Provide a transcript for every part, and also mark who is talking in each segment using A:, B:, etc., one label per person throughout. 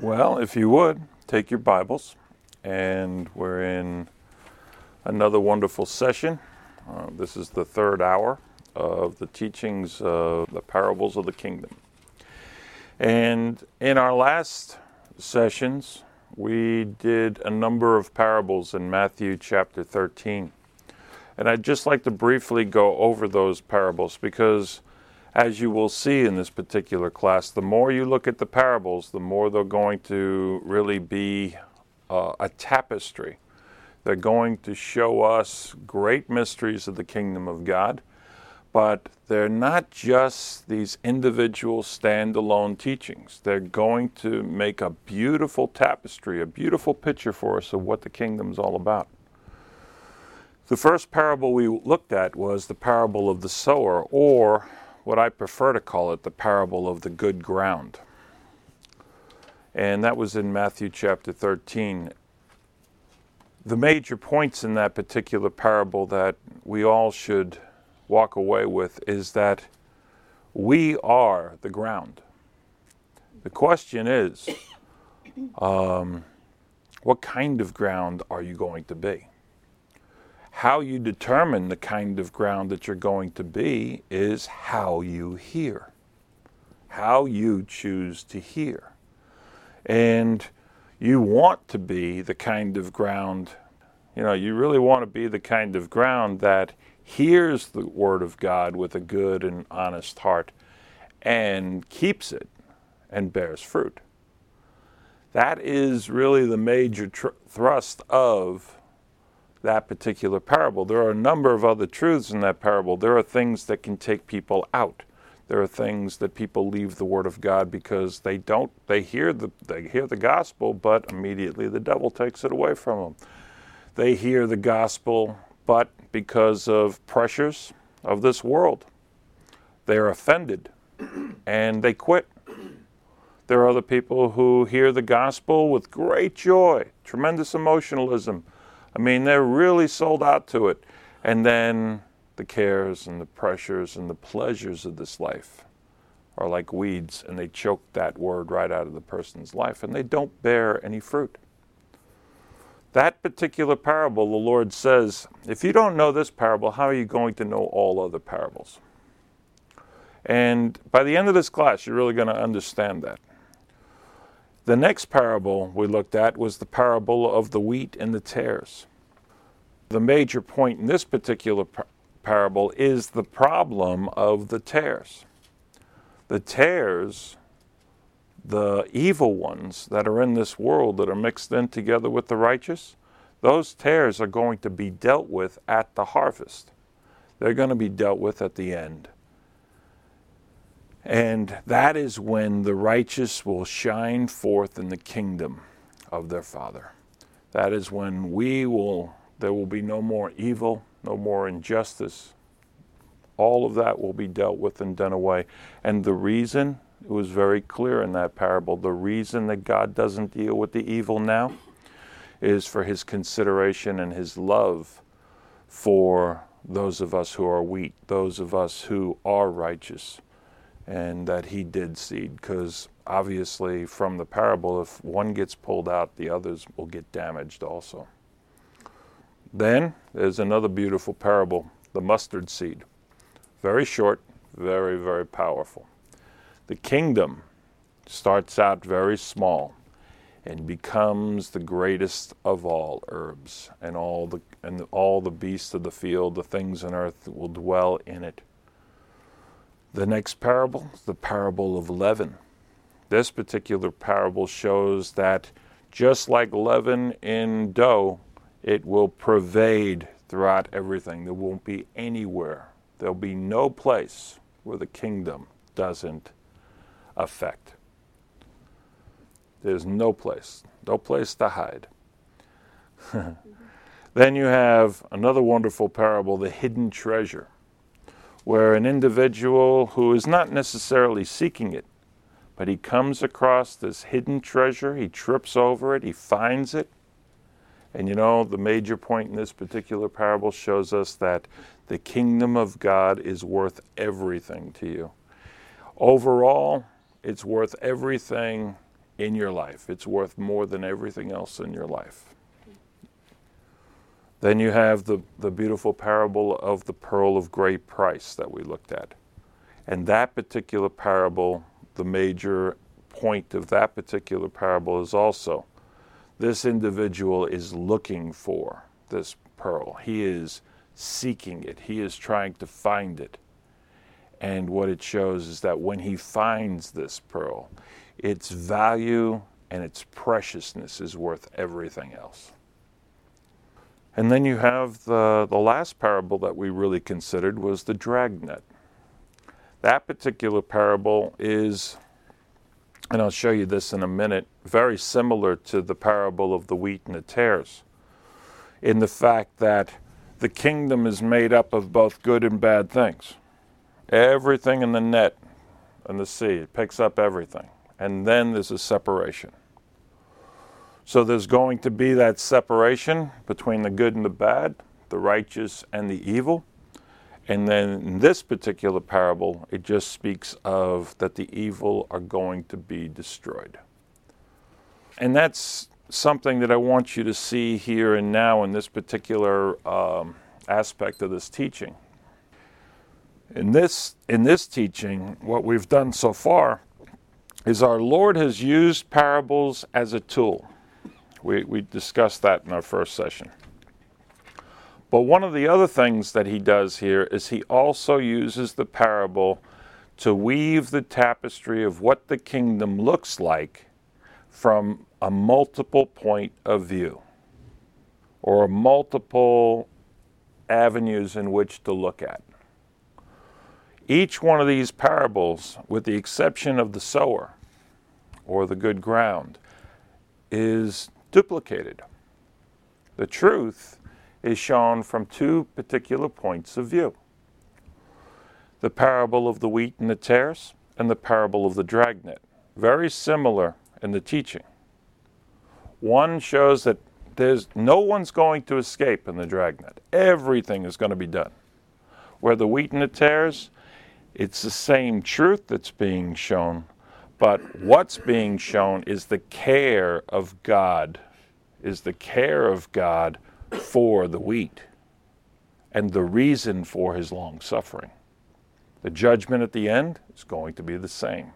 A: Well, if you would, take your Bibles, and we're in another wonderful session. This is the third hour of the teachings of the parables of the kingdom. And in our last sessions, we did a number of parables in Matthew chapter 13. And I'd just like to briefly go over those parables because, as you will see in this particular class, the more you look at the parables, the more they're going to really be a tapestry. They're going to show us great mysteries of the kingdom of God, but they're not just these individual standalone teachings. They're going to make a beautiful tapestry, a beautiful picture for us of what the kingdom's all about. The first parable we looked at was the parable of the sower, or what I prefer to call it, the parable of the good ground. And that was in Matthew chapter 13. The major points in that particular parable that we all should walk away with is that we are the ground. The question is, what kind of ground are you going to be? How you determine the kind of ground that you're going to be is how you hear, how you choose to hear. And you want to be the kind of ground, you really want to be the kind of ground that hears the word of God with a good and honest heart and keeps it and bears fruit. That is really the major thrust of that particular parable. There are a number of other truths in that parable. There are things that can take people out. There are things that people leave the word of God because they hear the gospel, but immediately the devil takes it away from them. They hear the gospel, but because of pressures of this world, they're offended and they quit. There are other people who hear the gospel with great joy, tremendous emotionalism. They're really sold out to it. And then the cares and the pressures and the pleasures of this life are like weeds, and they choke that word right out of the person's life, and they don't bear any fruit. That particular parable, the Lord says, if you don't know this parable, how are you going to know all other parables? And by the end of this class, you're really going to understand that. The next parable we looked at was the parable of the wheat and the tares. The major point in this particular parable is the problem of the tares. The tares, the evil ones that are in this world that are mixed in together with the righteous, those tares are going to be dealt with at the harvest. They're going to be dealt with at the end. And that is when the righteous will shine forth in the kingdom of their Father. That is when there will be no more evil, no more injustice. All of that will be dealt with and done away. And the reason, it was very clear in that parable, the reason that God doesn't deal with the evil now is for his consideration and his love for those of us who are wheat, those of us who are righteous. And that he did seed, because obviously from the parable, if one gets pulled out, the others will get damaged also. Then there's another beautiful parable, the mustard seed. Very short, very, very powerful. The kingdom starts out very small and becomes the greatest of all herbs, and all the beasts of the field, the things on earth will dwell in it. The next parable is the parable of leaven. This particular parable shows that just like leaven in dough, it will pervade throughout everything. There won't be anywhere. There'll be no place where the kingdom doesn't affect. There's no place to hide. Then you have another wonderful parable, the hidden treasure, where an individual who is not necessarily seeking it, but he comes across this hidden treasure, he trips over it, he finds it. And the major point in this particular parable shows us that the kingdom of God is worth everything to you. Overall, it's worth everything in your life. It's worth more than everything else in your life. Then you have the beautiful parable of the pearl of great price that we looked at. And that particular parable, the major point of that particular parable is also this individual is looking for this pearl. He is seeking it. He is trying to find it. And what it shows is that when he finds this pearl, its value and its preciousness is worth everything else. And then you have the last parable that we really considered was the dragnet. That particular parable is, and I'll show you this in a minute, very similar to the parable of the wheat and the tares, in the fact that the kingdom is made up of both good and bad things. Everything in the net and the sea, it picks up everything. And then there's a separation. So there's going to be that separation between the good and the bad, the righteous and the evil. And then in this particular parable, it just speaks of that the evil are going to be destroyed. And that's something that I want you to see here and now in this particular aspect of this teaching. In this teaching, what we've done so far is our Lord has used parables as a tool. We discussed that in our first session. But one of the other things that he does here is he also uses the parable to weave the tapestry of what the kingdom looks like from a multiple point of view, or multiple avenues in which to look at. Each one of these parables, with the exception of the sower or the good ground, is duplicated. The truth is shown from two particular points of view. The parable of the wheat and the tares and the parable of the dragnet. Very similar in the teaching. One shows that no one's going to escape in the dragnet. Everything is going to be done. Where the wheat and the tares, it's the same truth that's being shown, but what's being shown is the care of God, for the wheat and the reason for his long suffering. The judgment at the end is going to be the same.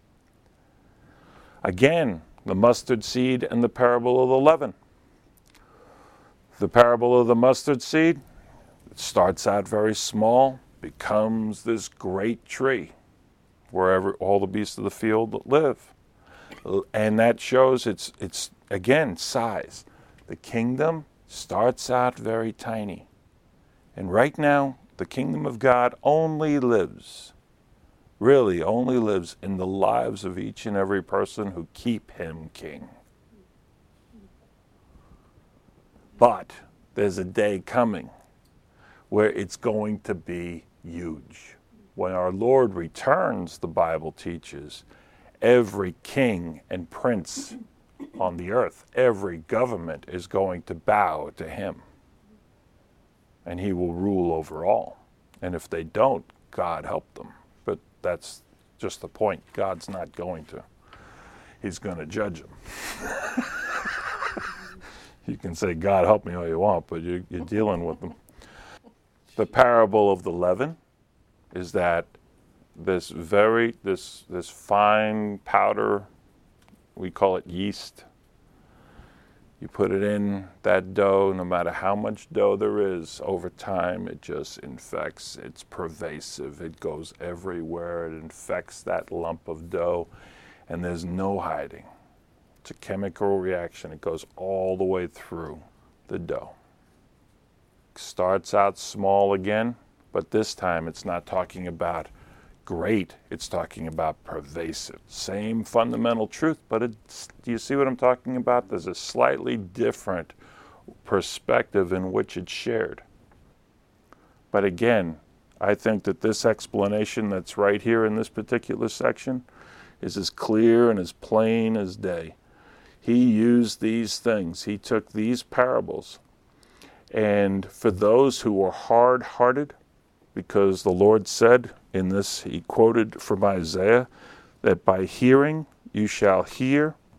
A: Again, the mustard seed and the parable of the leaven. The parable of the mustard seed, it starts out very small, becomes this great tree wherever all the beasts of the field live. And that shows it's again, size. The kingdom starts out very tiny. And right now, the kingdom of God only lives in the lives of each and every person who keep him king. But there's a day coming where it's going to be huge. When our Lord returns, the Bible teaches, every king and prince on the earth, every government is going to bow to him. And he will rule over all. And if they don't, God help them. But that's just the point. God's not going to. He's going to judge them. You can say, God help me all you want, but you're dealing with them. The parable of the leaven is that this fine powder, we call it yeast. You put it in that dough, no matter how much dough there is, over time it just infects. It's pervasive. It goes everywhere. It infects that lump of dough, and there's no hiding. It's a chemical reaction. It goes all the way through the dough. Starts out small again, but this time it's not talking about great, it's talking about pervasive. Same fundamental truth, but do you see what I'm talking about? There's a slightly different perspective in which it's shared. But again, I think that this explanation that's right here in this particular section is as clear and as plain as day. He used these things. He took these parables. And for those who were hard-hearted, because the Lord said in this, he quoted from Isaiah, that by hearing you shall hear,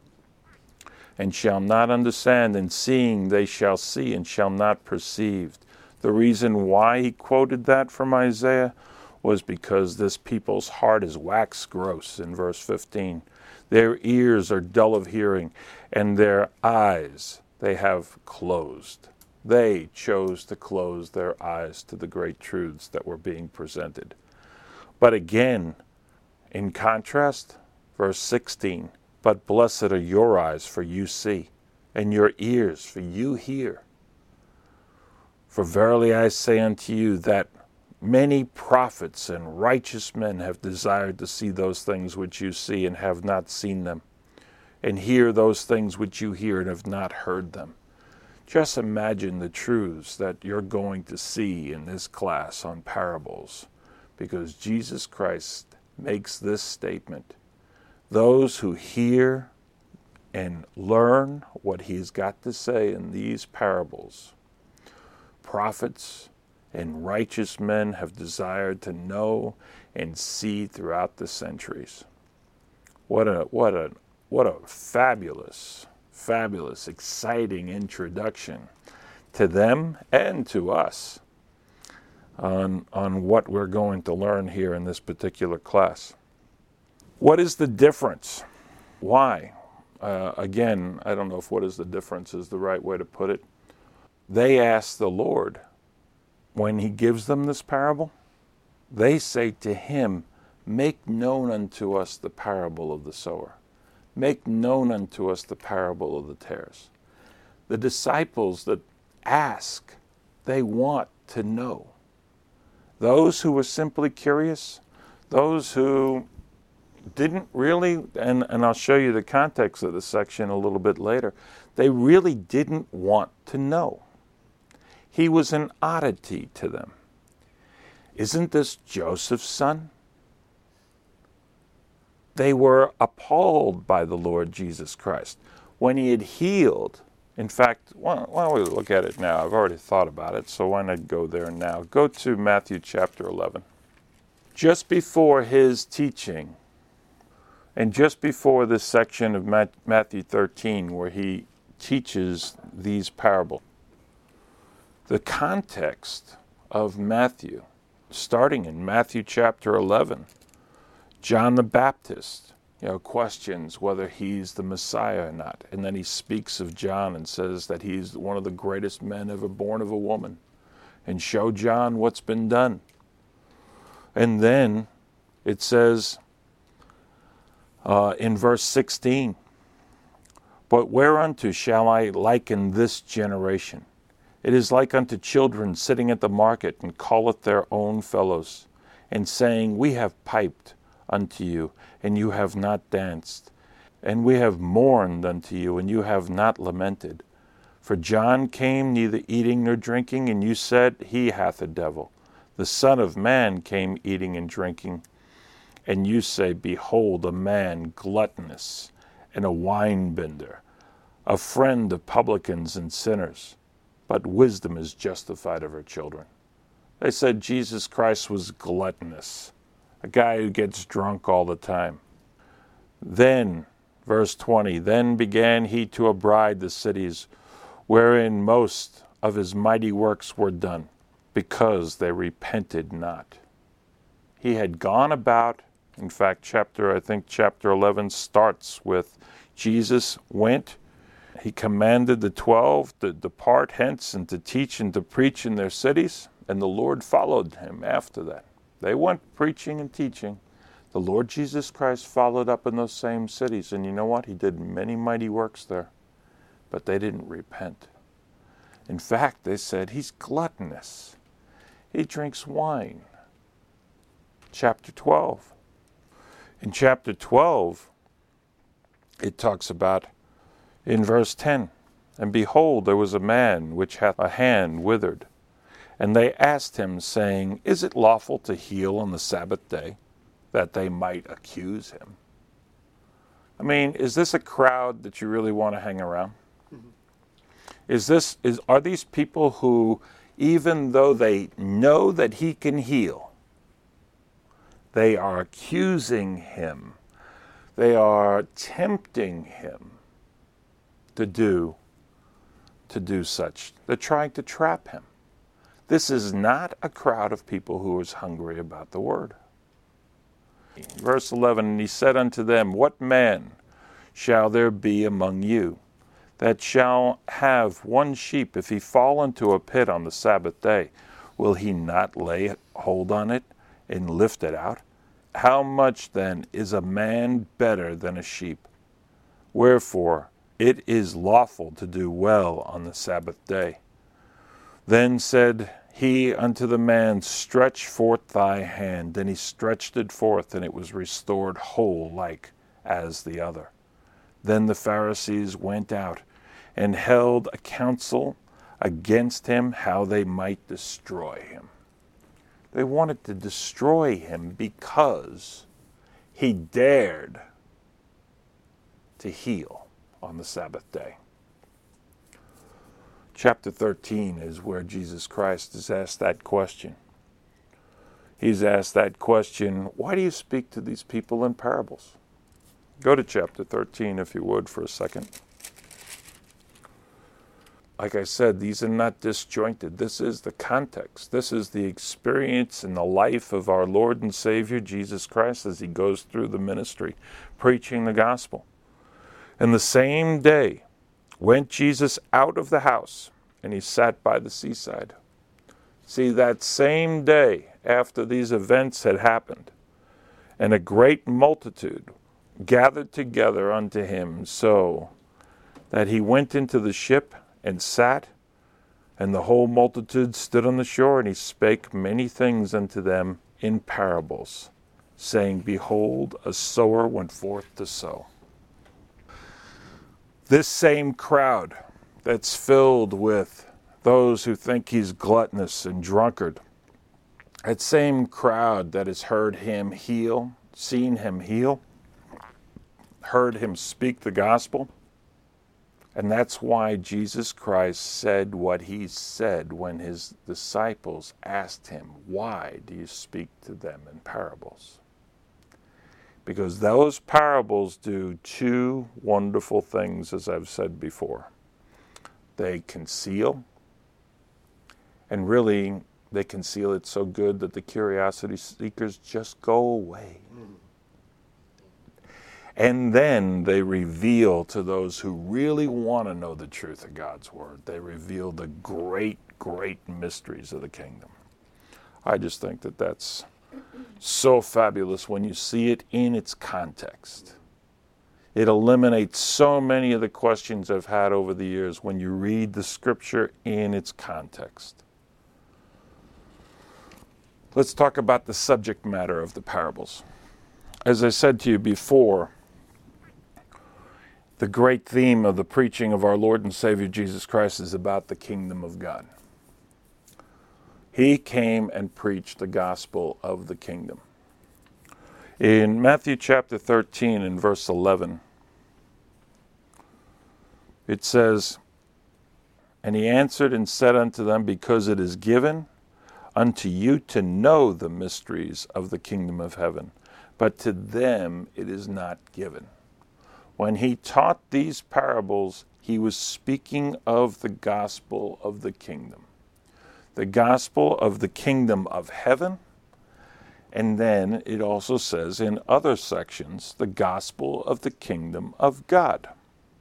A: and shall not understand, and seeing they shall see and shall not perceive. The reason why he quoted that from Isaiah was because this people's heart is wax gross in verse 15. Their ears are dull of hearing, and their eyes they have closed. They chose to close their eyes to the great truths that were being presented. But again, in contrast, verse 16, but blessed are your eyes, for you see, and your ears, for you hear. For verily I say unto you that many prophets and righteous men have desired to see those things which you see and have not seen them, and hear those things which you hear and have not heard them. Just imagine the truths that you're going to see in this class on parables, because Jesus Christ makes this statement. Those who hear and learn what he's got to say in these parables, prophets and righteous men have desired to know and see throughout the centuries. What a fabulous, exciting introduction to them and to us on what we're going to learn here in this particular class. What is the difference? Why? Again, I don't know if what is the difference is the right way to put it. They ask the Lord, when he gives them this parable, they say to him, make known unto us the parable of the sower. Make known unto us the parable of the tares. The disciples that ask, they want to know. Those who were simply curious, those who didn't really, and I'll show you the context of the section a little bit later, they really didn't want to know. He was an oddity to them. Isn't this Joseph's son? They were appalled by the Lord Jesus Christ. When he had healed, in fact, why don't we look at it now? I've already thought about it, so why not go there now? Go to Matthew chapter 11. Just before his teaching, and just before this section of Matthew 13 where he teaches these parables, the context of Matthew, starting in Matthew chapter 11, John the Baptist, questions whether he's the Messiah or not. And then he speaks of John and says that he's one of the greatest men ever born of a woman. And show John what's been done. And then it says in verse 16, but whereunto shall I liken this generation? It is like unto children sitting at the market, and calleth their own fellows, and saying, we have piped unto you, and you have not danced. And we have mourned unto you, and you have not lamented. For John came neither eating nor drinking, and you said, he hath a devil. The Son of Man came eating and drinking, and you say, behold, a man gluttonous, and a winebibber, a friend of publicans and sinners. But wisdom is justified of her children. They said Jesus Christ was gluttonous, a guy who gets drunk all the time. Then, verse 20, then began he to abide the cities wherein most of his mighty works were done, because they repented not. He had gone about, in fact, chapter 11 starts with Jesus went. He commanded the 12 to depart hence and to teach and to preach in their cities, and the Lord followed him after that. They went preaching and teaching. The Lord Jesus Christ followed up in those same cities, and you know what? He did many mighty works there, but they didn't repent. In fact, they said, he's gluttonous. He drinks wine. Chapter 12. In chapter 12, it talks about, in verse 10, and behold, there was a man which hath a hand withered. And they asked him, saying, is it lawful to heal on the Sabbath day? That they might accuse him. I mean, is this a crowd that you really want to hang around? Mm-hmm. Are these people who, even though they know that he can heal, they are accusing him, they are tempting him to do such. They're trying to trap him. This is not a crowd of people who is hungry about the word. Verse 11, and he said unto them, what man shall there be among you that shall have one sheep, if he fall into a pit on the Sabbath day? Will he not lay hold on it and lift it out? How much then is a man better than a sheep? Wherefore it is lawful to do well on the Sabbath day. Then said he unto the man, stretch forth thy hand. Then he stretched it forth, and it was restored whole like as the other. Then the Pharisees went out and held a council against him, how they might destroy him. They wanted to destroy him because he dared to heal on the Sabbath day. Chapter 13 is where Jesus Christ is asked that question. He's asked that question, why do you speak to these people in parables? Go to chapter 13 if you would for a second. Like I said, these are not disjointed. This is the context. This is the experience in the life of our Lord and Savior Jesus Christ as he goes through the ministry, preaching the gospel. And the same day went Jesus out of the house, and he sat by the seaside. See, that same day after these events had happened, and a great multitude gathered together unto him, so that he went into the ship and sat, and the whole multitude stood on the shore, and he spake many things unto them in parables, saying, behold, a sower went forth to sow. This same crowd that's filled with those who think he's gluttonous and drunkard, that same crowd that has heard him heal, seen him heal, heard him speak the gospel. And that's why Jesus Christ said what he said when his disciples asked him, why do you speak to them in parables? Because those parables do two wonderful things, as I've said before. They conceal, and really they conceal it so good that the curiosity seekers just go away. And then they reveal to those who really want to know the truth of God's word, they reveal the great, great mysteries of the kingdom. I just think that that's so fabulous when you see it in its context. It eliminates so many of the questions I've had over the years when you read the scripture in its context. Let's talk about the subject matter of the parables. As I said to you before, the great theme of the preaching of our Lord and Savior Jesus Christ is about the kingdom of God. He came and preached the gospel of the kingdom. In Matthew chapter 13 and verse 11, it says, and he answered and said unto them, because it is given unto you to know the mysteries of the kingdom of heaven, but to them it is not given. When he taught these parables, he was speaking of the gospel of the kingdom. The gospel of the kingdom of heaven, and then it also says in other sections, the gospel of the kingdom of God.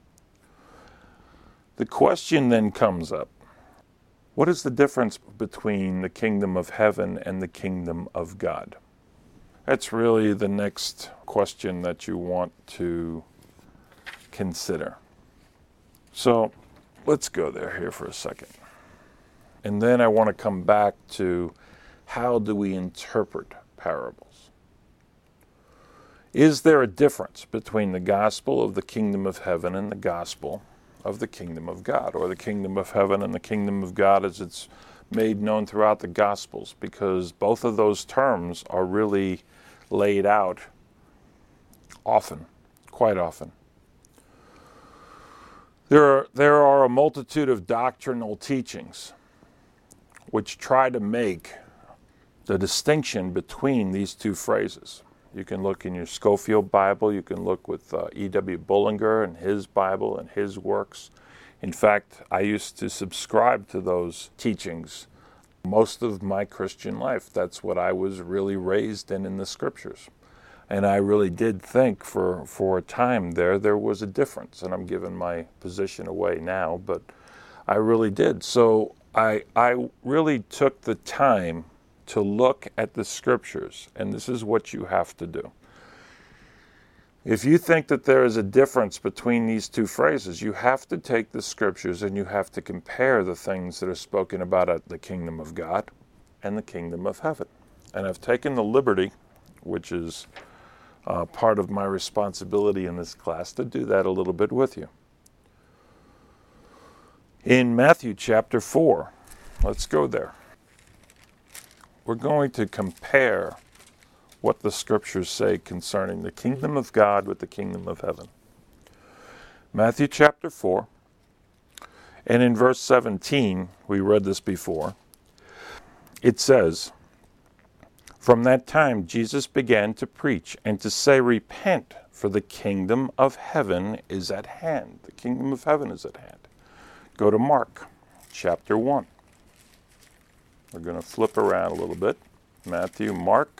A: The question then comes up, what is the difference between the kingdom of heaven and the kingdom of God? That's really the next question that you want to consider. So let's go here for a second. And then I want to come back to how do we interpret parables? Is there a difference between the gospel of the kingdom of heaven and the gospel of the kingdom of God, or the kingdom of heaven and the kingdom of God as it's made known throughout the Gospels? Because both of those terms are really laid out often, quite often. There are a multitude of doctrinal teachings which try to make the distinction between these two phrases. You can look in your Scofield Bible. You can look with E.W. Bullinger and his Bible and his works. In fact, I used to subscribe to those teachings most of my Christian life. That's what I was really raised in the Scriptures. And I really did think for a time there was a difference. And I'm giving my position away now, but I really did. So I really took the time to look at the Scriptures, and this is what you have to do. If you think that there is a difference between these two phrases, you have to take the Scriptures and you have to compare the things that are spoken about at the kingdom of God and the kingdom of heaven. And I've taken the liberty, which is part of my responsibility in this class, to do that a little bit with you. In Matthew chapter 4, let's go there. We're going to compare what the Scriptures say concerning the kingdom of God with the kingdom of heaven. Matthew chapter 4, and in verse 17, we read this before, it says, "From that time Jesus began to preach and to say, 'Repent, for the kingdom of heaven is at hand.'" The kingdom of heaven is at hand. Go to Mark chapter 1. We're going to flip around a little bit. Matthew, Mark,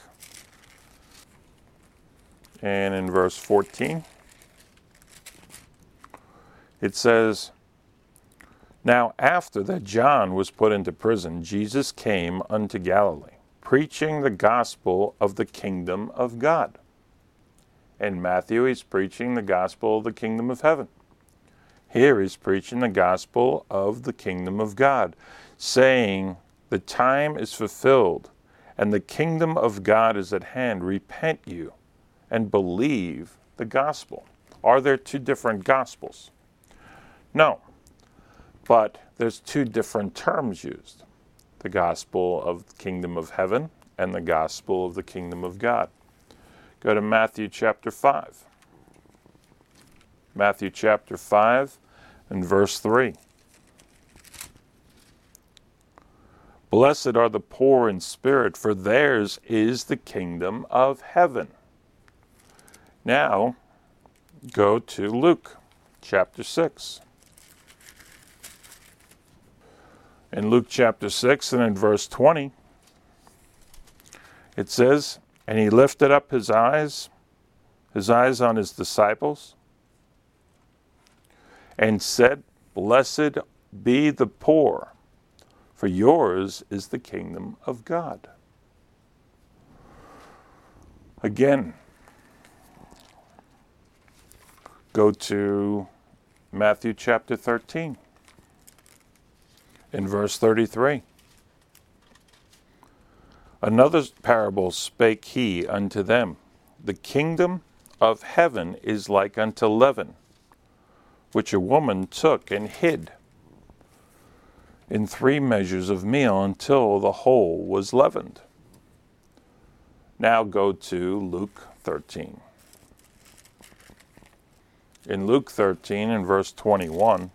A: and in verse 14, it says, "Now after that John was put into prison, Jesus came unto Galilee, preaching the gospel of the kingdom of God." In Matthew, he's preaching the gospel of the kingdom of heaven. Here he's preaching the gospel of the kingdom of God, saying, "The time is fulfilled, and the kingdom of God is at hand. Repent you, and believe the gospel." Are there two different gospels? No, but there's two different terms used. The gospel of the kingdom of heaven and the gospel of the kingdom of God. Go to Matthew chapter 5. Matthew chapter 5 and verse 3. "Blessed are the poor in spirit, for theirs is the kingdom of heaven." Now, go to Luke chapter 6. In Luke chapter 6 and in verse 20, it says, "And he lifted up his eyes on his disciples, and said, 'Blessed be the poor, for yours is the kingdom of God.'" Again, go to Matthew chapter 13, in verse 33. "Another parable spake he unto them, The kingdom of heaven is like unto leaven, which a woman took and hid in 3 measures of meal until the whole was leavened." Now go to Luke 13. In Luke 13 and verse 21,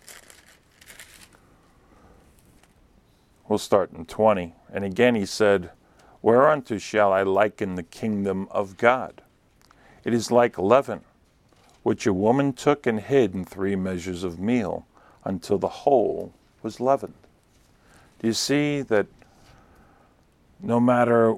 A: we'll start in 20. "And again he said, Whereunto shall I liken the kingdom of God? It is like leaven, which a woman took and hid in 3 measures of meal until the whole was leavened." Do you see that no matter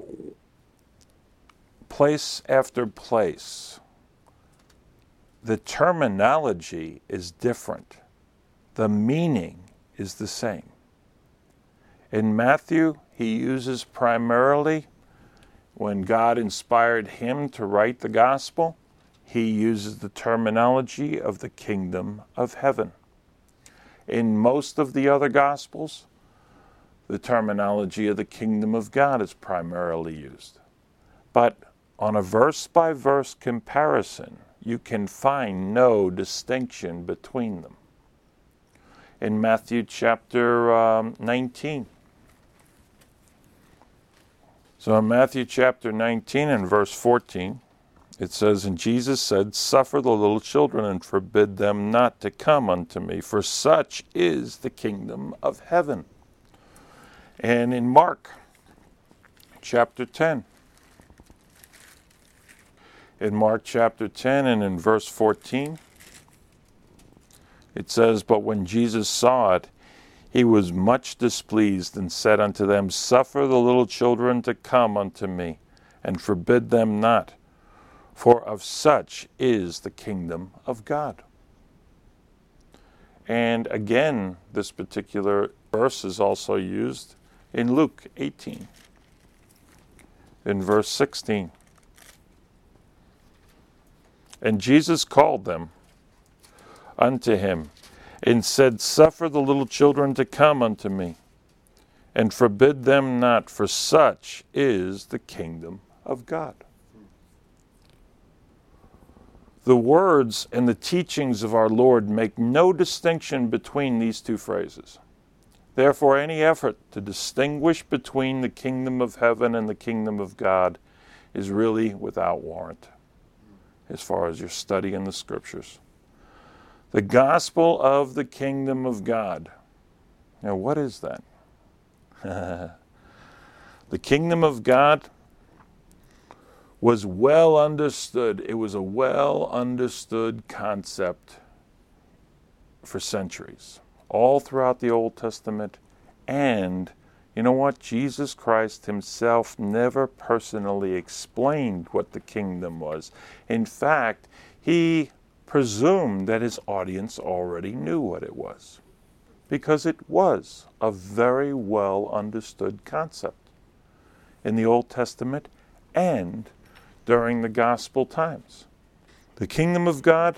A: place after place, the terminology is different. The meaning is the same. In Matthew, he uses primarily, when God inspired him to write the gospel, he uses the terminology of the kingdom of heaven. In most of the other gospels, the terminology of the kingdom of God is primarily used. But on a verse-by-verse comparison, you can find no distinction between them. In Matthew chapter 19. So in Matthew chapter 19 and verse 14, it says, "And Jesus said, Suffer the little children and forbid them not to come unto me, for such is the kingdom of heaven." And in Mark chapter 10, In Mark chapter 10 and in verse 14, it says, "But when Jesus saw it, he was much displeased and said unto them, Suffer the little children to come unto me, and forbid them not, for of such is the kingdom of God." And again, this particular verse is also used in Luke 18, in verse 16. "And Jesus called them unto him, and said, Suffer the little children to come unto me, and forbid them not, for such is the kingdom of God." The words and the teachings of our Lord make no distinction between these two phrases. Therefore, any effort to distinguish between the kingdom of heaven and the kingdom of God is really without warrant, as far as your study in the scriptures. The gospel of the kingdom of God. Now, what is that? The kingdom of God was well understood. It was a well understood concept for centuries, all throughout the Old Testament. And you know what? Jesus Christ himself never personally explained what the kingdom was. In fact, he presumed that his audience already knew what it was, because it was a very well understood concept in the Old Testament and during the gospel times. The kingdom of God,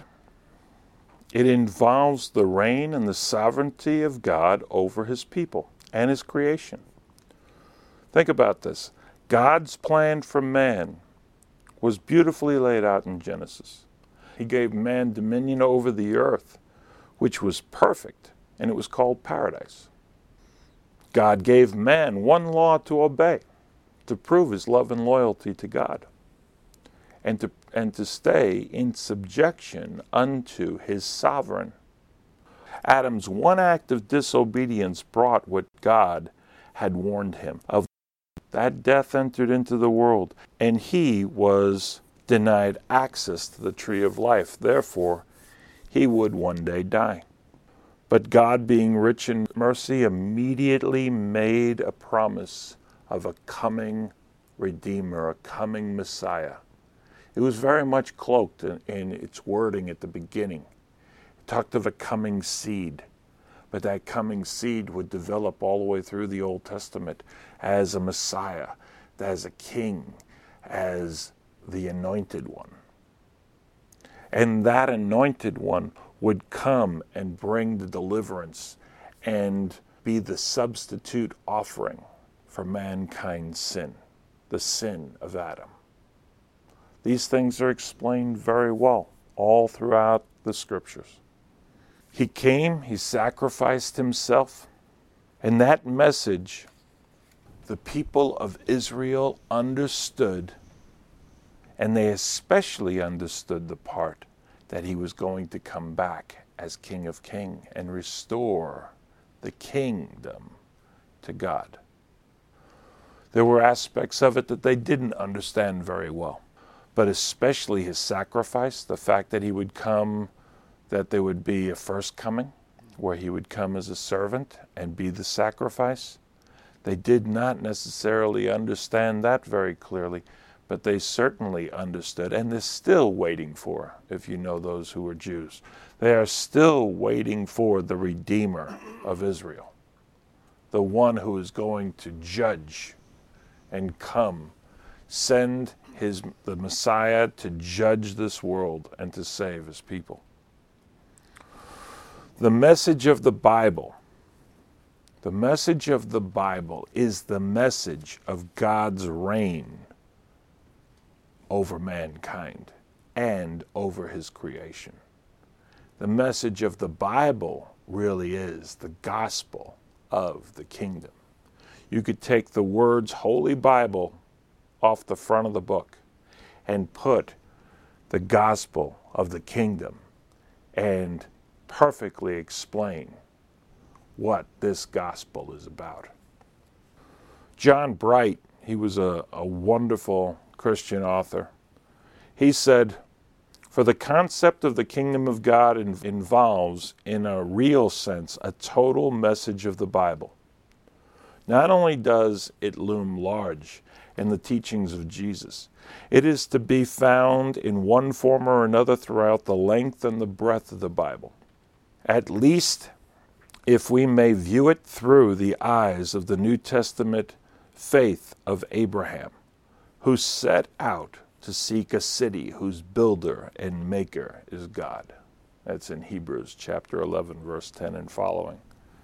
A: it involves the reign and the sovereignty of God over his people and his creation. Think about this. God's plan for man was beautifully laid out in Genesis. He gave man dominion over the earth, which was perfect, and it was called paradise. God gave man one law to obey, to prove his love and loyalty to God, and to stay in subjection unto his sovereign. Adam's one act of disobedience brought what God had warned him of. That death entered into the world, and he was denied access to the tree of life. Therefore, he would one day die. But God, being rich in mercy, immediately made a promise of a coming Redeemer, a coming Messiah. It was very much cloaked in its wording at the beginning. It talked of a coming seed, but that coming seed would develop all the way through the Old Testament as a Messiah, as a king, as the anointed one. And that anointed one would come and bring the deliverance and be the substitute offering for mankind's sin, the sin of Adam. These things are explained very well all throughout the scriptures. He came, he sacrificed himself, and that message the people of Israel understood, and they especially understood the part that he was going to come back as King of Kings and restore the kingdom to God. There were aspects of it that they didn't understand very well, but especially his sacrifice, the fact that he would come, that there would be a first coming, where he would come as a servant and be the sacrifice. They did not necessarily understand that very clearly, but they certainly understood, and they're still waiting for, if you know those who are Jews, they are still waiting for the Redeemer of Israel, the one who is going to judge and come, send the Messiah to judge this world and to save his people. The message of the Bible is the message of God's reign over mankind and over his creation. The message of the Bible really is the gospel of the kingdom. You could take the words Holy Bible off the front of the book and put the gospel of the kingdom and perfectly explain what this gospel is about. John Bright, he was a wonderful Christian author. He said, for the concept of the kingdom of God involves, in a real sense, a total message of the Bible. Not only does it loom large in the teachings of Jesus, it is to be found in one form or another throughout the length and the breadth of the Bible. At least if we may view it through the eyes of the New Testament faith of Abraham, who set out to seek a city whose builder and maker is God. That's in Hebrews chapter 11, verse 10 and following.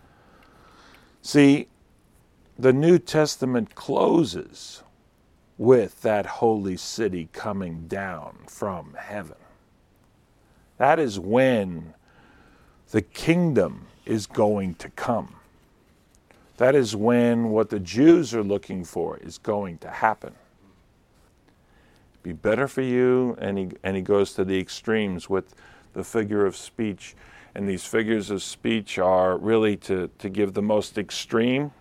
A: See, the New Testament closes with that holy city coming down from heaven. That is when the kingdom is going to come. That is when what the Jews are looking for is going to happen. Be better for you, and he goes to the extremes with the figure of speech. And these figures of speech are really to give the most extreme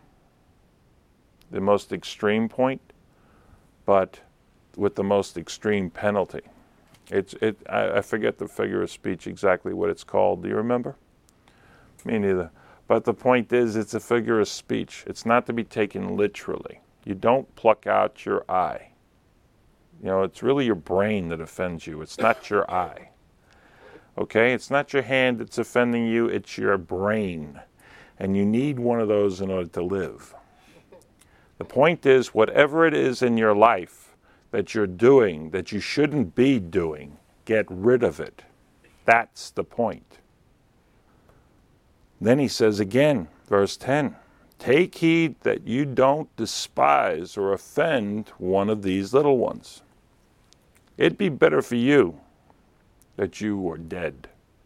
A: point, but with the most extreme penalty. I forget the figure of speech exactly what it's called. Do you remember? Me neither. But the point is, it's a figure of speech. It's not to be taken literally. You don't pluck out your eye. You know, it's really your brain that offends you. It's not your eye. Okay? It's not your hand that's offending you. It's your brain. And you need one of those in order to live. The point is, whatever it is in your life that you're doing that you shouldn't be doing, get rid of it. That's the point. Then he says again, verse 10, take heed that you don't despise or offend one of these little ones. It'd be better for you that you were dead.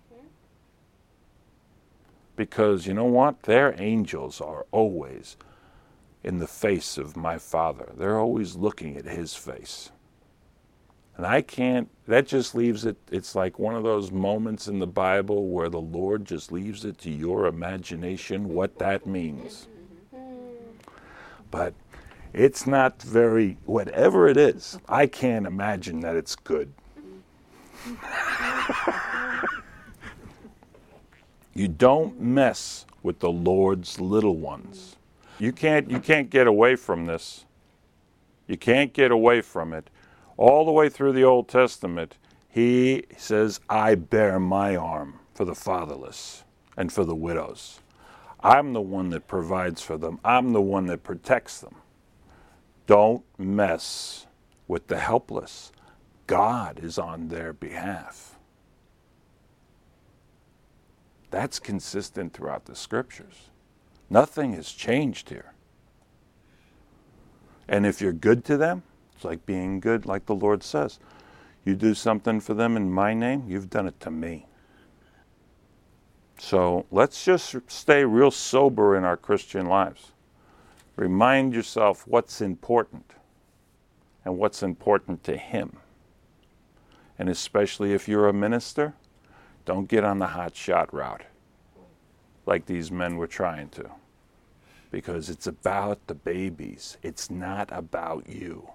A: Because you know what? Their angels are always in the face of my Father. They're always looking at his face. And that just leaves it, it's like one of those moments in the Bible where the Lord just leaves it to your imagination what that means. But it's not very, whatever it is, I can't imagine that it's good. You don't mess with the Lord's little ones. You can't get away from this. You can't get away from it. All the way through the Old Testament, he says, I bear my arm for the fatherless and for the widows. I'm the one that provides for them. I'm the one that protects them. Don't mess with the helpless. God is on their behalf. That's consistent throughout the scriptures. Nothing has changed here. And if you're good to them, it's like being good, like the Lord says. You do something for them in my name, you've done it to me. So let's just stay real sober in our Christian lives. Remind yourself what's important and what's important to him. And especially if you're a minister, don't get on the hot shot route like these men were trying to. Because it's about the babies. It's not about you.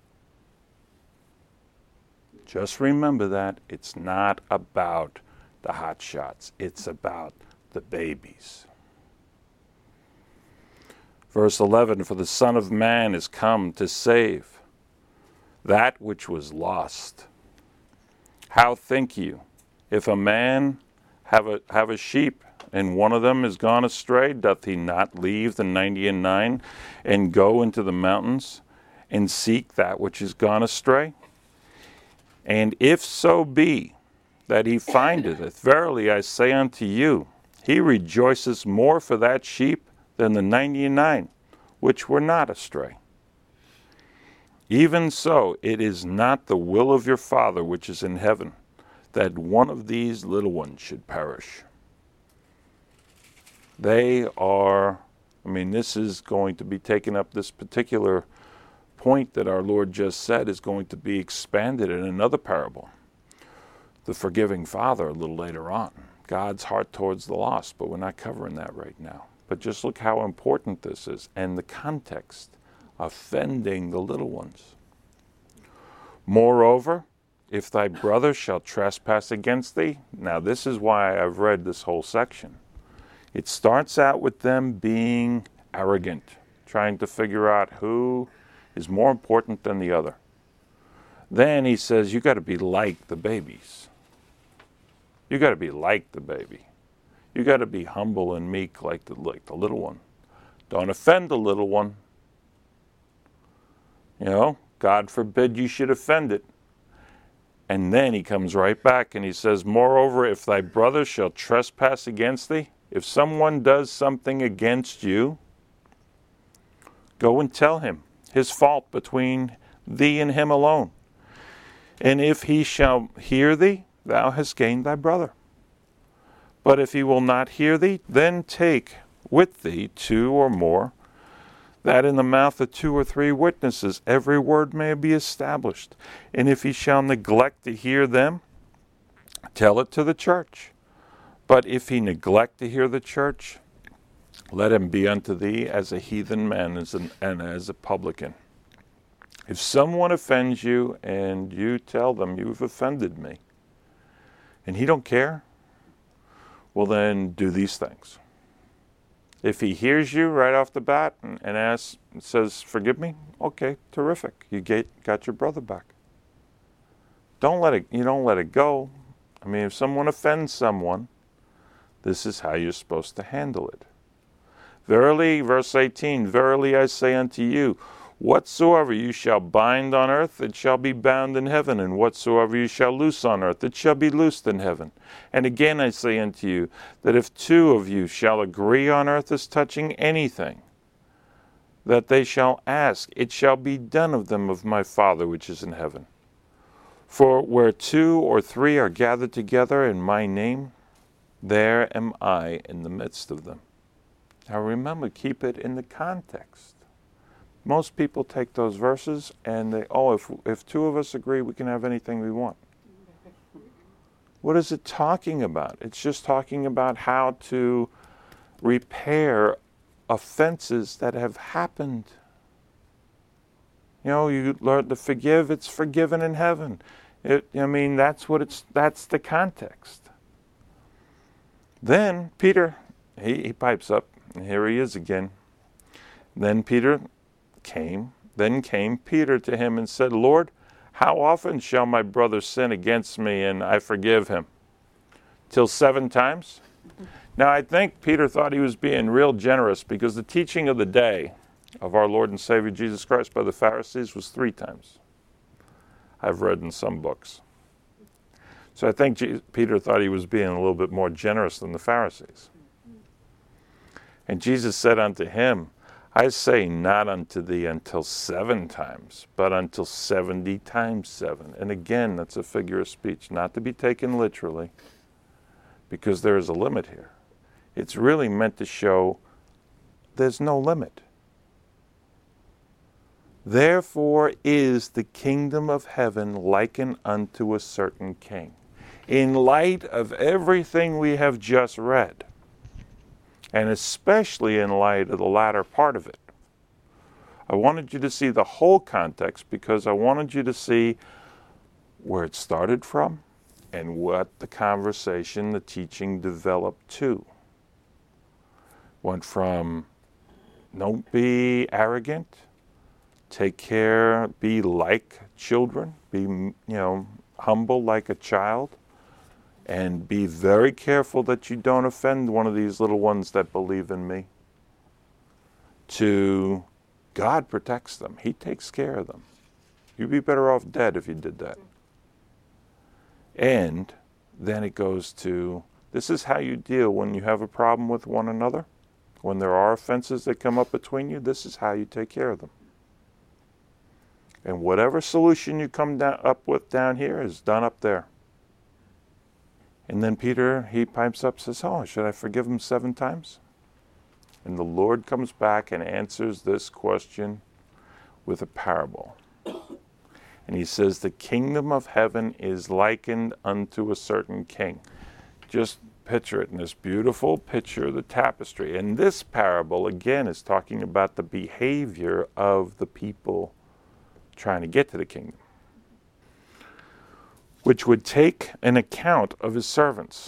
A: Just remember that. It's not about the hot shots. It's about the babies. Verse 11, for the Son of Man is come to save that which was lost. How think you, if a man have a sheep, and one of them is gone astray, doth he not leave the 99 and go into the mountains and seek that which is gone astray? And if so be that he findeth it, verily I say unto you, he rejoices more for that sheep than the 99 which were not astray. Even so, it is not the will of your Father which is in heaven, that one of these little ones should perish. They are, this is going to be taken up, this particular point that our Lord just said is going to be expanded in another parable. The forgiving Father a little later on. God's heart towards the lost, but we're not covering that right now. But just look how important this is and the context, offending the little ones. Moreover, if thy brother shall trespass against thee. Now this is why I've read this whole section. It starts out with them being arrogant, trying to figure out who is more important than the other. Then he says, you got to be like the babies. You got to be like the baby. You got to be humble and meek like the little one. Don't offend the little one. You know, God forbid you should offend it. And then he comes right back and he says, moreover, if thy brother shall trespass against thee, if someone does something against you, go and tell him his fault between thee and him alone. And if he shall hear thee, thou hast gained thy brother. But if he will not hear thee, then take with thee 2 or more, that in the mouth of 2 or 3 witnesses every word may be established. And if he shall neglect to hear them, tell it to the church. But if he neglect to hear the church, let him be unto thee as a heathen man and as a publican. If someone offends you and you tell them you've offended me, and he don't care, well then do these things. If he hears you right off the bat and asks, says, forgive me, okay, terrific. You got your brother back. You don't let it go. I mean, if someone offends someone, this is how you're supposed to handle it. Verily, verse 18, verily I say unto you, whatsoever you shall bind on earth, it shall be bound in heaven, and whatsoever you shall loose on earth, it shall be loosed in heaven. And again I say unto you, that if 2 of you shall agree on earth as touching anything, that they shall ask, it shall be done of them of my Father which is in heaven. For where 2 or 3 are gathered together in my name, there am I in the midst of them. Now remember, keep it in the context. Most people take those verses and they, if 2 of us agree, we can have anything we want. What is it talking about? It's just talking about how to repair offenses that have happened. You know, you learn to forgive, it's forgiven in heaven. That's the context. Then Peter, he pipes up, and here he is again. Then came Peter to him and said, Lord, how often shall my brother sin against me and I forgive him? Till 7 times? Now I think Peter thought he was being real generous because the teaching of the day of our Lord and Savior Jesus Christ by the Pharisees was 3 times. I've read in some books. So I think Peter thought he was being a little bit more generous than the Pharisees. And Jesus said unto him, I say not unto thee until 7 times, but until 70 times 7. And again, that's a figure of speech, not to be taken literally, because there is a limit here. It's really meant to show there's no limit. Therefore is the kingdom of heaven likened unto a certain king. In light of everything we have just read, and especially in light of the latter part of it, I wanted you to see the whole context because I wanted you to see where it started from and what the conversation, the teaching developed to. Went from don't be arrogant, take care, be like children, be humble like a child, and be very careful that you don't offend one of these little ones that believe in me, to God protects them. He takes care of them. You'd be better off dead if you did that. And then it goes to, this is how you deal when you have a problem with one another. When there are offenses that come up between you, this is how you take care of them. And whatever solution you come up with down here is done up there. And then Peter, he pipes up, says, should I forgive him 7 times? And the Lord comes back and answers this question with a parable. And he says, the kingdom of heaven is likened unto a certain king. Just picture it in this beautiful picture of the tapestry. And this parable, again, is talking about the behavior of the people trying to get to the kingdom. which would take an account of his servants.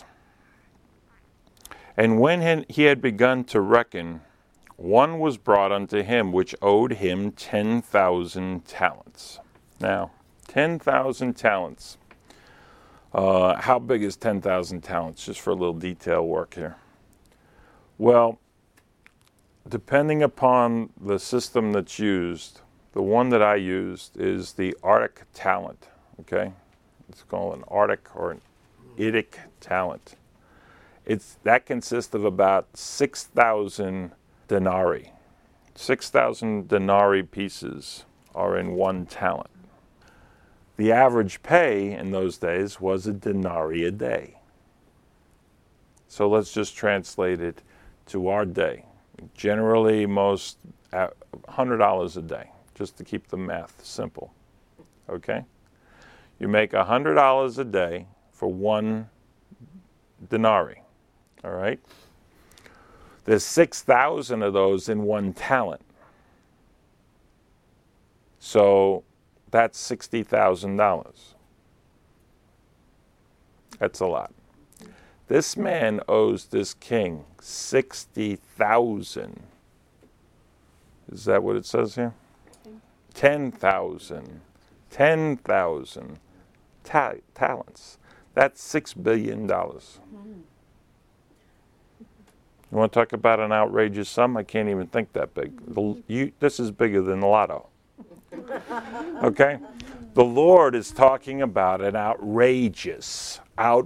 A: And when he had begun to reckon, one was brought unto him which owed him 10,000 talents. Now, 10,000 talents. How big is 10,000 talents? Just for a little detail work here. Well, depending upon the system that's used, the one that I used is the Arctic talent, okay? It's called an Arctic or an Idic talent. That consists of about 6,000 denarii. 6,000 denarii pieces are in one talent. The average pay in those days was a denarii a day. So let's just translate it to our day. Generally, most $100 a day, just to keep the math simple. Okay? You make $100 a day for one denarii. All right? There's 6,000 of those in one talent. So that's $60,000. That's a lot. This man owes this king 60,000. Is that what it says here? 10,000. 10,000 talents. That's $6 billion. You want to talk about an outrageous sum? I can't even think that big. This is bigger than the lotto. Okay? The Lord is talking about an outrageous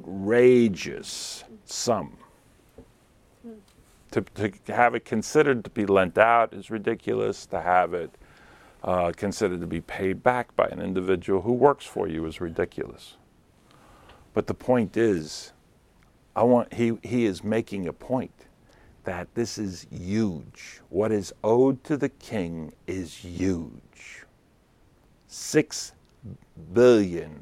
A: sum. To have it considered to be lent out is ridiculous. To have it considered to be paid back by an individual who works for you is ridiculous. But the point is, he is making a point that this is huge. What is owed to the king is huge. $6 billion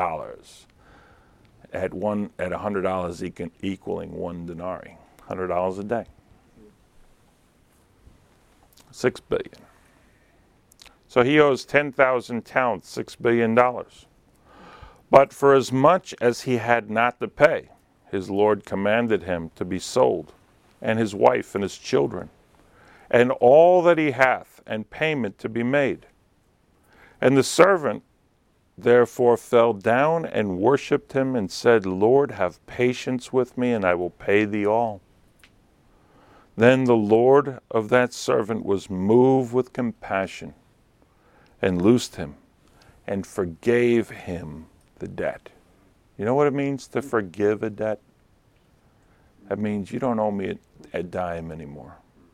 A: at $100 equaling one denarii. $100 a day. $6 billion. So he owes 10,000 talents, $6 billion. But for as much as he had not to pay, his Lord commanded him to be sold, and his wife and his children, and all that he hath, and payment to be made. And the servant therefore fell down and worshipped him, and said, Lord, have patience with me, and I will pay thee all. Then the Lord of that servant was moved with compassion, and loosed him, and forgave him the debt. You know what it means to forgive a debt? That means you don't owe me a dime anymore.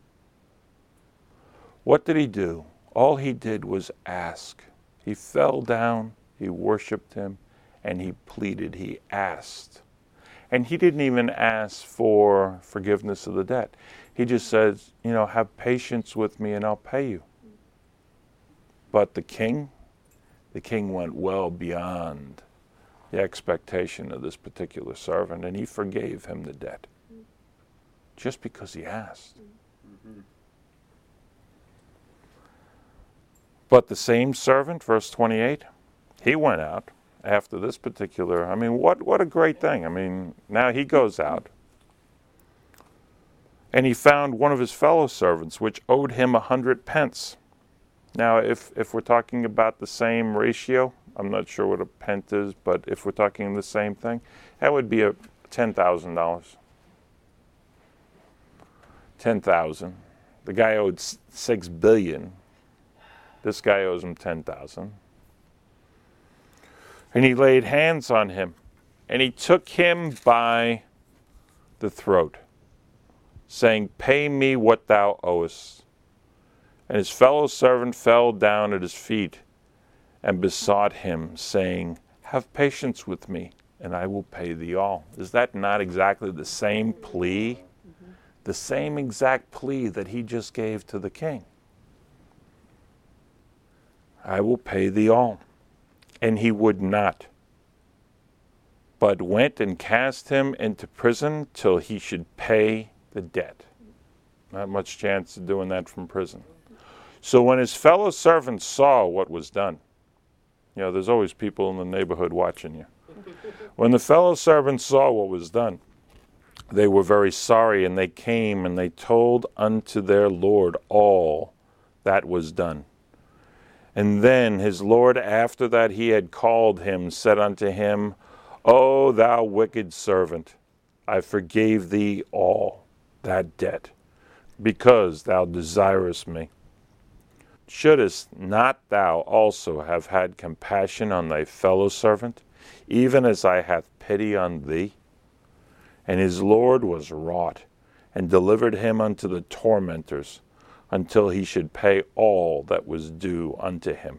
A: What did he do? All he did was ask. He fell down, he worshiped him, and he pleaded, he asked. And he didn't even ask for forgiveness of the debt. He just says, have patience with me and I'll pay you. But the king went well beyond the expectation of this particular servant, and he forgave him the debt just because he asked. But the same servant, verse 28, he went out after this particular, what a great thing. Now he goes out, and he found one of his fellow servants, which owed him 100 pence. Now, if we're talking about the same ratio, I'm not sure what a pence is, but if we're talking the same thing, that would be $10,000. 10,000. The guy owed $6 billion. This guy owes him 10,000. And he laid hands on him, and he took him by the throat, saying, Pay me what thou owest. And his fellow servant fell down at his feet and besought him, saying, Have patience with me, and I will pay thee all. Is that not exactly the same plea? The same exact plea that he just gave to the king. I will pay thee all. And he would not, but went and cast him into prison till he should pay the debt. Not much chance of doing that from prison. So when his fellow servants saw what was done, there's always people in the neighborhood watching you. When the fellow servants saw what was done, they were very sorry, and they came and they told unto their Lord all that was done. And then his Lord, after that he had called him, said unto him, O thou wicked servant, I forgave thee all that debt, because thou desirest me. Shouldest not thou also have had compassion on thy fellow servant, even as I hath pity on thee? And his Lord was wroth, and delivered him unto the tormentors, until he should pay all that was due unto him.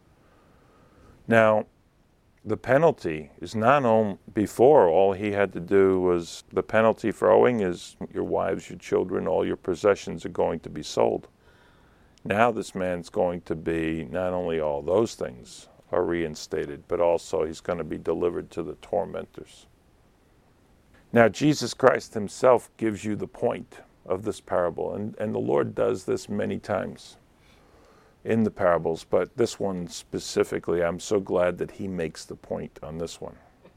A: Now, the penalty is not only before. All he had to do was, the penalty for owing is your wives, your children, all your possessions are going to be sold. Now this man's going to be, not only all those things are reinstated, but also he's going to be delivered to the tormentors. Now Jesus Christ himself gives you the point of this parable, and the Lord does this many times in the parables, but this one specifically, I'm so glad that he makes the point on this one.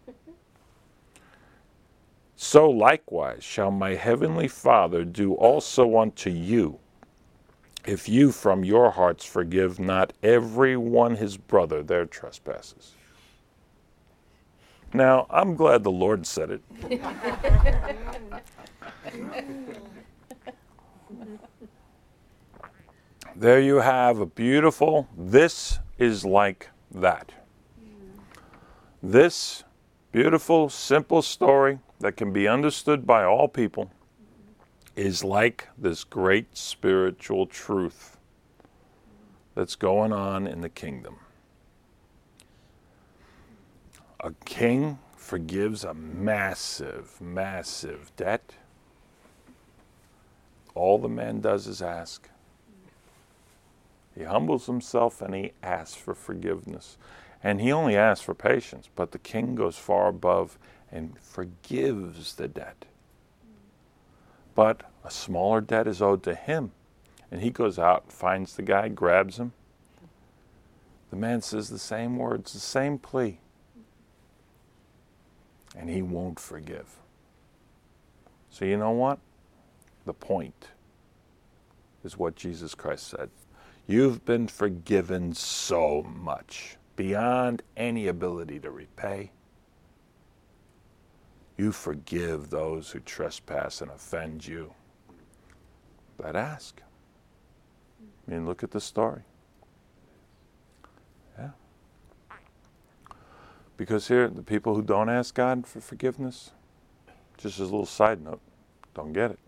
A: So likewise shall my heavenly Father do also unto you, if you from your hearts forgive not every one his brother their trespasses. Now, I'm glad the Lord said it. There you have a beautiful, this is like that. This beautiful, simple story that can be understood by all people is like this great spiritual truth that's going on in the kingdom. A king forgives a massive, massive debt. All the man does is ask. He humbles himself and he asks for forgiveness. And he only asks for patience, but the king goes far above and forgives the debt. But a smaller debt is owed to him. And he goes out, finds the guy, grabs him. The man says the same words, the same plea. And he won't forgive. So you know what? The point is what Jesus Christ said. You've been forgiven so much, beyond any ability to repay. You forgive those who trespass and offend you. But ask. I mean, look at the story. Yeah. Because here, the people who don't ask God for forgiveness, just as a little side note, don't get it.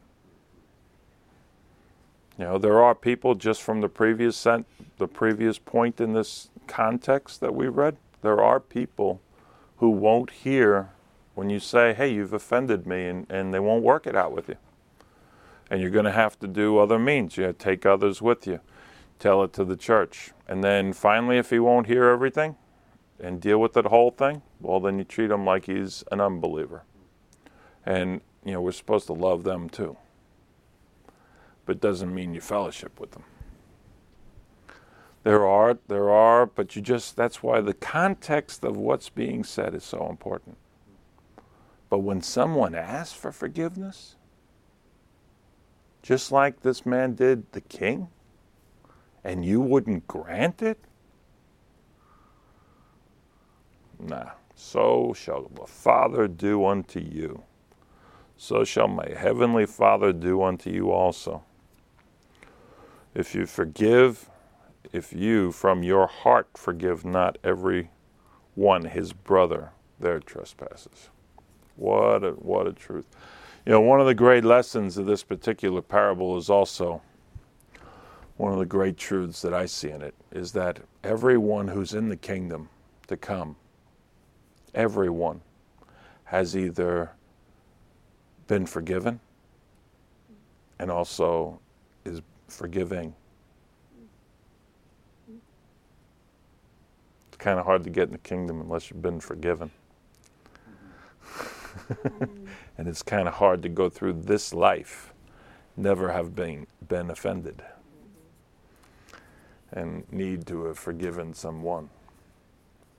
A: You know, there are people, just from the previous point in this context that we read, there are people who won't hear when you say, hey, you've offended me, and they won't work it out with you. And you're going to have to do other means. You have to take others with you, tell it to the church. And then finally, if he won't hear everything and deal with that whole thing, well, then you treat him like he's an unbeliever. And, you know, we're supposed to love them too. But it doesn't mean you fellowship with them. There are, but that's why the context of what's being said is so important. But when someone asks for forgiveness, just like this man did the king, and you wouldn't grant it, nah. So shall the Father do unto you. So shall my heavenly Father do unto you also. If you from your heart forgive not every one his brother their trespasses. What a truth. You know, one of the great lessons of this particular parable is also one of the great truths that I see in it, is that everyone who's in the kingdom to come, everyone has either been forgiven and also is forgiving. It's kind of hard to get in the kingdom unless you've been forgiven. And it's kind of hard to go through this life, never have been offended, and need to have forgiven someone.